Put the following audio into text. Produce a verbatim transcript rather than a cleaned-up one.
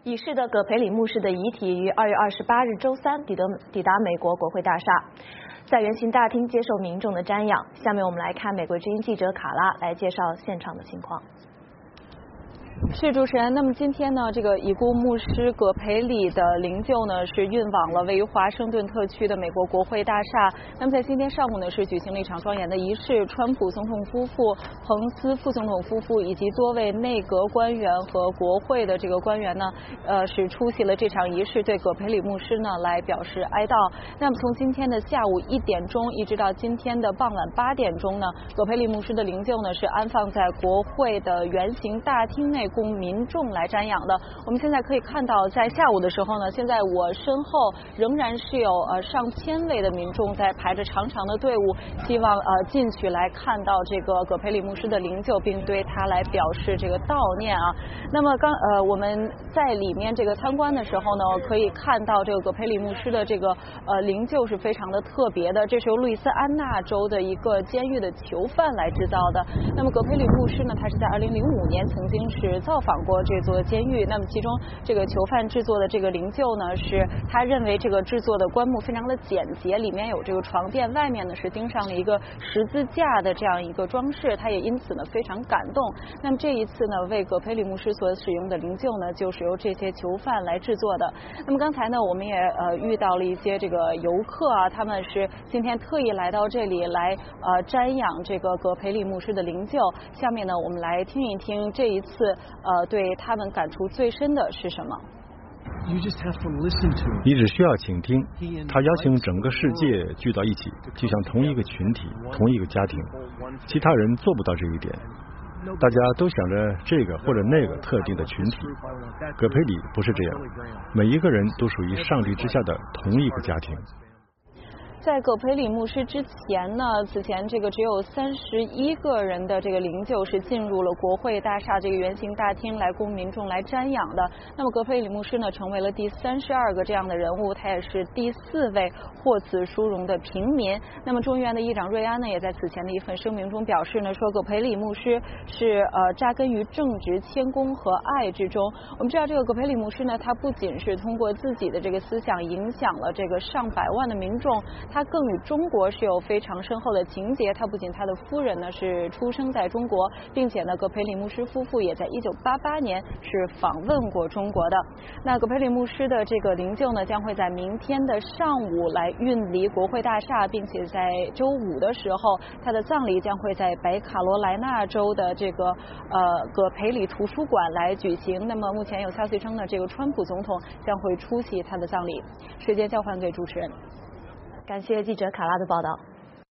已逝的葛培理牧师的遗体于二月二十八日周三抵达抵达美国国会大厦，在圆形大厅接受民众的瞻仰。下面我们来看美国之音记者卡拉来介绍现场的情况。 是主持人，那么今天呢，这个已故牧师葛培理的灵柩呢是运往了位于华盛顿特区的美国国会大厦。那么在今天上午呢是举行了一场庄严的仪式，川普总统夫妇、彭斯副总统夫妇以及多位内阁官员和国会的这个官员呢，呃是出席了这场仪式，对葛培理牧师呢来表示哀悼。那么从今天的下午一点钟一直到今天的傍晚八点钟呢，葛培理牧师的灵柩呢是安放在国会的圆形大厅内，供民众来瞻仰的。我们现在可以看到，在下午的时候呢，现在我身后仍然是有呃上千位的民众在排着长长的队伍，希望呃进去来看到这个葛培理牧师的灵柩，并对他来表示这个悼念啊。那么刚呃我们在里面这个参观的时候呢，可以看到这个葛培理牧师的这个呃灵柩是非常的特别的，这是由路易斯安那州的一个监狱的囚犯来制造的。那么葛培理牧师呢，他是在二零零五年曾经是造访过这座监狱，那么其中这个囚犯制作的这个灵柩呢，是他认为这个制作的棺木非常的简洁，里面有这个床垫，外面呢是钉上了一个十字架的这样一个装饰，他也因此呢非常感动。那么这一次呢，为葛培理牧师所使用的灵柩呢，就是由这些囚犯来制作的。那么刚才呢，我们也呃遇到了一些这个游客啊，他们是今天特意来到这里来呃瞻仰这个葛培理牧师的灵柩。下面呢，我们来听一听这一次呃对他们感触最深的是什么。 你只需要倾听，他邀请整个世界聚到一起，就像同一个群体、同一个家庭。其他人做不到这一点，大家都想着这个或者那个特定的群体。葛培理不是这样，每一个人都属于上帝之下的同一个家庭。 在葛培理牧师之前呢，此前这个只有三十一个人的这个灵柩是进入了国会大厦这个圆形大厅来供民众来瞻仰的。那么葛培理牧师呢，成为了第三十二个这样的人物，他也是第四位获此殊荣的平民。那么众议院的议长瑞安呢，也在此前的一份声明中表示呢，说葛培理牧师是呃扎根于正直、谦恭和爱之中。我们知道这个葛培理牧师呢，他不仅是通过自己的这个思想影响了这个上百万的民众，他更与中国是有非常深厚的情结。他不仅他的夫人呢是出生在中国，并且呢葛培理牧师夫妇也在一九八八年是访问过中国的。那葛培理牧师的这个灵柩呢，将会在明天的上午来运离国会大厦，并且在周五的时候，他的葬礼将会在北卡罗来纳州的这个呃葛培理图书馆来举行。那么目前有消息称呢，这个川普总统将会出席他的葬礼。时间交还给主持人。 感谢记者卡拉的报道。